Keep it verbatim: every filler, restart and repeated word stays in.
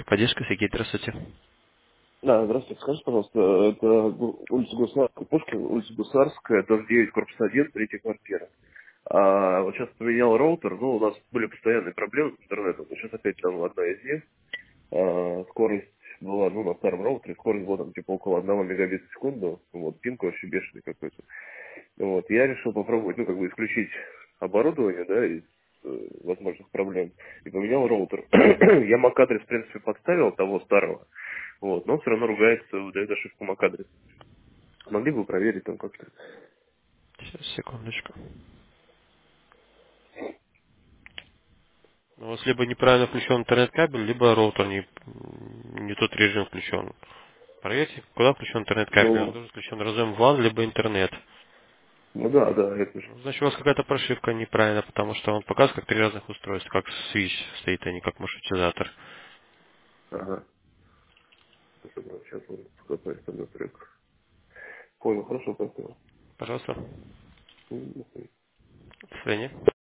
Поддержка, Сергей, здравствуйте. Да, здравствуйте. Скажите, пожалуйста, это гу- улица Гусарская, Пушкин, улица Гусарская, дом девять, корпус один, третья квартира. А вот сейчас поменял роутер, ну, у нас были постоянные проблемы с интернетом, но сейчас опять там одна из них. А, скорость была, ну, на старом роутере, скорость была там типа около одного мегабита в секунду, вот, пинг вообще бешеный какой-то. Вот, я решил попробовать, ну, как бы исключить оборудование, да, из э, возможных проблем, и поменял роутер. Я MAC-адрес, в принципе, подставил того старого, вот, но все равно ругается, выдает ошибку MAC-адрес. Могли бы вы проверить там как-то? Сейчас, секундочку. У вас либо неправильно включен интернет-кабель, либо роутер не, не тот режим включен. Проверьте, куда включен интернет-кабель. Он Ну, должен включен разъем ван, либо интернет. ну да, да, это же. Ну, значит, у вас какая-то прошивка неправильная, потому что он показывает как три разных устройства, как свич стоит, а не как маршрутизатор. Ага. Сейчас он какой то трек. Понял, хорошо, спасибо. Пожалуйста. Мгм. До свидания.